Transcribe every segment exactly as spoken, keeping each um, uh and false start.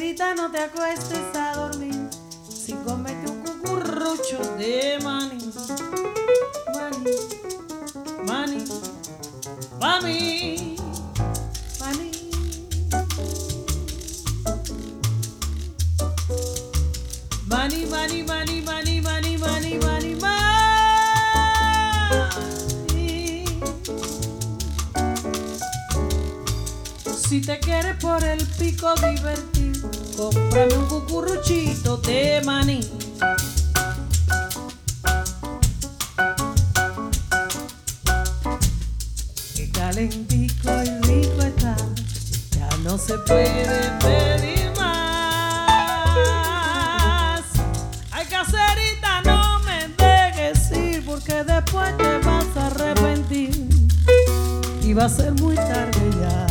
Caserita, no te acuestes a dormir sin comerte un cucurrucho de maní. Maní, maní, pa' mí, maní. Maní, maní, maní, maní, maní, maní, maní, maní. Si te quieres por el pico divertir, cómprame un cucurruchito de maní. Que calentico y rico está, ya no se puede pedir más. Ay, Caserita, no me dejes ir, porque después te vas a arrepentir y va a ser muy tarde ya.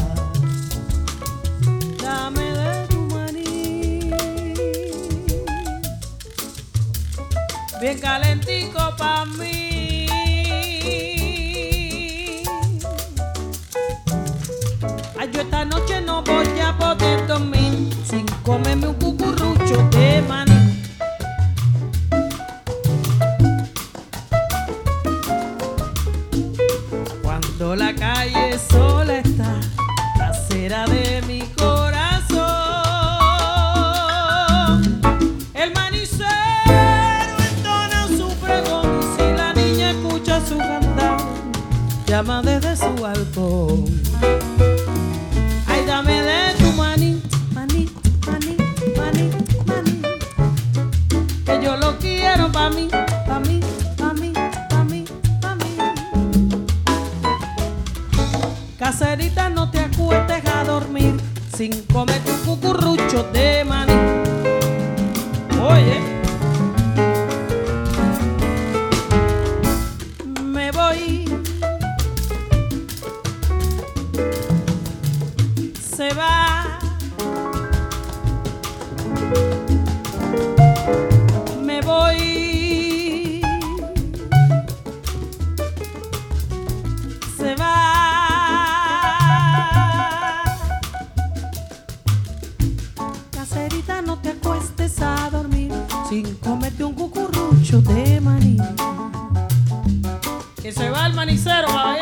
Dame de tu maní, bien calentico pa' mí. Ay, yo esta noche no voy a poder dormir sin comerme un cucurrucho de maní. Cuando la calle sola está, la cera de mi corazón, el manicero entona su pregón, y si la niña escucha su cantar, llama desde su balcón. Ay, dame de tu maní, maní, maní, maní, maní, que yo lo quiero pa' mí, pa' mí, pa' mí, pa' mí, pa' mí. Caserita, no te acuestes a dormir sin comer tu cucurrucho de maní. Oye, me voy, se va, me voy, se va. Caserita, no te acuestes a dormir sin comerte un cucurrucho de maní. Que se va el manicero ahí.